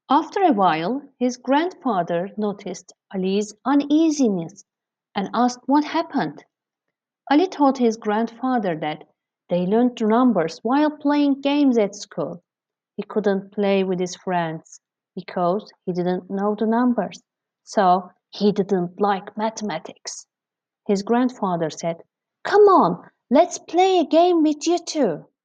After a while, his grandfather noticed Ali's uneasiness and asked what happened. Ali told his grandfather that they learned numbers while playing games at school. He couldn't play with his friends because he didn't know the numbers, so he didn't like mathematics. His grandfather said, "Come on, let's play a game with you too."